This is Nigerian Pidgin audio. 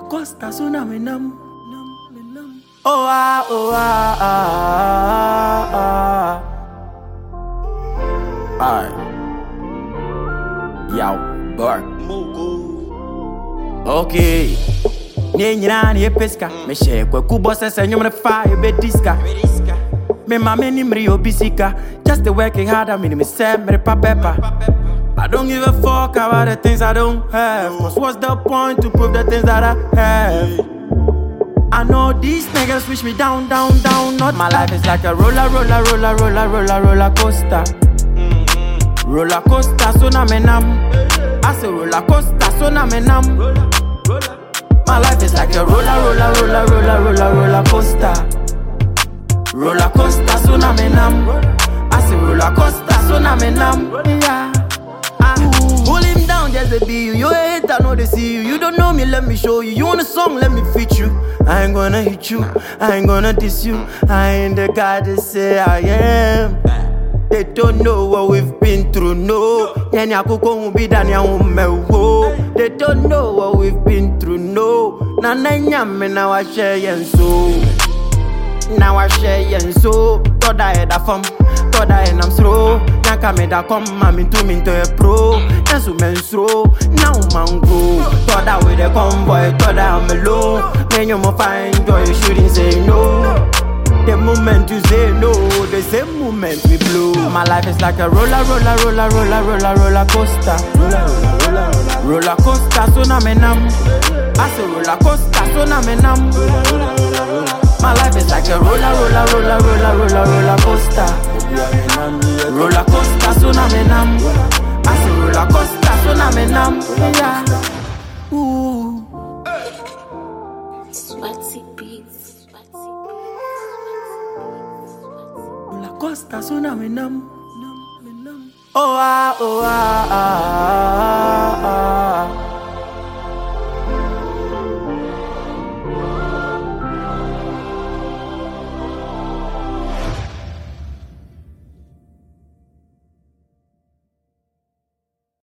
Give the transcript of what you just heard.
Costa suna me nam. Oh ah, oh ah, ah, ah. Alright. Yo, Bark. Okay. Nye nyina ni pesca. Me share kweku boss se nyom ne fire be diska. Me mama ni mri obisika. Just the working hard, I mean me say me papa. I don't give a fuck about the things I don't have. Cause what's the point to prove the things that I have? I know these niggas wish me down, down, down. Not my life is like a roller coaster. Roller coaster, so na me nam. I say roller coaster, so na me nam. My life is like a roller coaster. Roller coaster, so na me nam. I say roller coaster, so na me nam. Yeah. Pull him down just to be you. You hate, I know they see you. You don't know me, let me show you. You want a song, let me feat you. I ain't gonna hit you, I ain't gonna diss you. I ain't the guy they say I am. They don't know what we've been through, no. They don't know what we've been through, no. Now I share yen so. Now I share yen so. Thought I had a fun, thought I had I'm slow. Naka me da come, I'm into a pro. Nansu menstro, now mango. Thought I with a convoy, thought I'm alone. Then you mo find joy, you shouldn't say no. The moment you say no, the same moment we blow. My life is like a roller coaster. Roller coaster, so na me nam. I say roller coaster, so na me nam. My life is like a roller coaster. Roller coaster, so na me nam. I say roller coaster, so na me nam. Yeah. Ooh. Sweaty beats. Roller coaster, so na me nam. Oh ah, oh ah, ah.